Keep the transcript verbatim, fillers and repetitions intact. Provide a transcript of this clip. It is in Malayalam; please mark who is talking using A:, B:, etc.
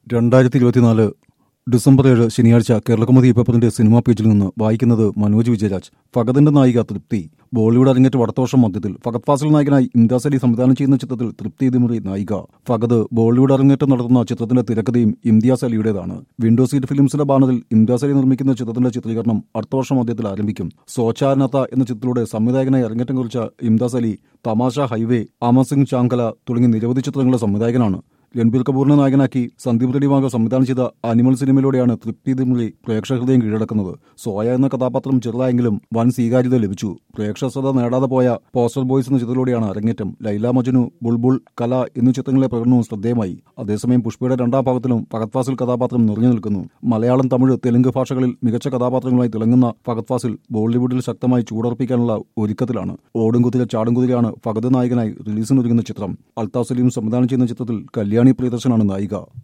A: രണ്ടായിരത്തി ഇരുപത്തിനാല് ഡിസംബർ ഏഴ് ശനിയാഴ്ച കേരളകൗമുദി പേപ്പറിന്റെ സിനിമാ പേജിൽ നിന്ന് വായിക്കുന്നത് മനോജ് വിജയരാജ്. ഫഹദിന്റെ നായിക തൃപ്തി ബോളിവുഡ് അരങ്ങേറ്റം അടുത്ത വർഷം മധ്യത്തിൽ. ഫഹദ് ഫാസിൽ നായകനായി ഇംതിയാസ് അലി സംവിധാനം ചെയ്യുന്ന ചിത്രത്തിൽ തൃപ്തി ദിമുറി നായിക. ഫഹദ് ബോളിവുഡ് അരങ്ങേറ്റം നടത്തുന്ന ചിത്രത്തിന്റെ തിരക്കഥയും ഇംതിയാസ് അലിയുടേതാണ്. വിൻഡോ സീറ്റ് ഫിലിംസിന്റെ ബാനറിൽ ഇംതിയാസ് അലി നിർമ്മിക്കുന്ന ചിത്രത്തിന്റെ ചിത്രീകരണം അടുത്ത വർഷം മധ്യത്തിൽ ആരംഭിക്കും. സോച്ചാനത്ത എന്ന ചിത്രത്തിലൂടെ സംവിധായകനായി അരങ്ങേറ്റം കുറിച്ച ഇംതിയാസ് അലി തമാശ, ഹൈവേ, അമർ സിംഗ് ചാങ്കല തുടങ്ങിയ നിരവധി ചിത്രങ്ങളുടെ സംവിധായകനാണ്. രൺബീർ കപൂറിനെ നായകനാക്കി സന്ദീപ് റെഡ്ഡി വാങ്ക സംവിധാനം ചെയ്ത അനിമൽ സിനിമയിലൂടെയാണ് തൃപ്തി ദിമുറി പ്രേക്ഷക ഹൃദയം കീഴടക്കുന്നത്. സോയ എന്ന കഥാപാത്രം ചെറുതായെങ്കിലും വൻ സ്വീകാര്യത ലഭിച്ചു. പ്രേക്ഷക ശ്രദ്ധ നേടാതെ പോയ പോസ്റ്റർ ബോയ്സ് എന്ന ചിത്രത്തിലൂടെയാണ് അരങ്ങേറ്റം. ലൈല മജ്നു, ബുൾബുൾ, കല എന്നീ ചിത്രങ്ങളിലെ പ്രകടനവും ശ്രദ്ധേയമായി. അതേസമയം പുഷ്പയുടെ രണ്ടാം ഭാഗത്തിലും ഫഹദ് ഫാസിൽ കഥാപാത്രം നിറഞ്ഞു നിൽക്കുന്നു. മലയാളം, തമിഴ്, തെലുങ്ക് ഭാഷകളിൽ മികച്ച കഥാപാത്രങ്ങളായി തിളങ്ങുന്ന ഫഹദ് ഫാസിൽ ബോളിവുഡിൽ ശക്തമായി ചൂടുറപ്പിക്കാനുള്ള ഒരുക്കത്തിലാണ്. ഓടും കുതിര ചാടും കുതിരയാണ് ഫഹദ് നായകനായി റിലീസിനൊരുങ്ങുന്ന ചിത്രം. അൽതാഫ് സലീം സംവിധാനം ചെയ്യുന്ന ചിത്രത്തിൽ കല്യാണി പ്രിയദർശനാണ് നായിക.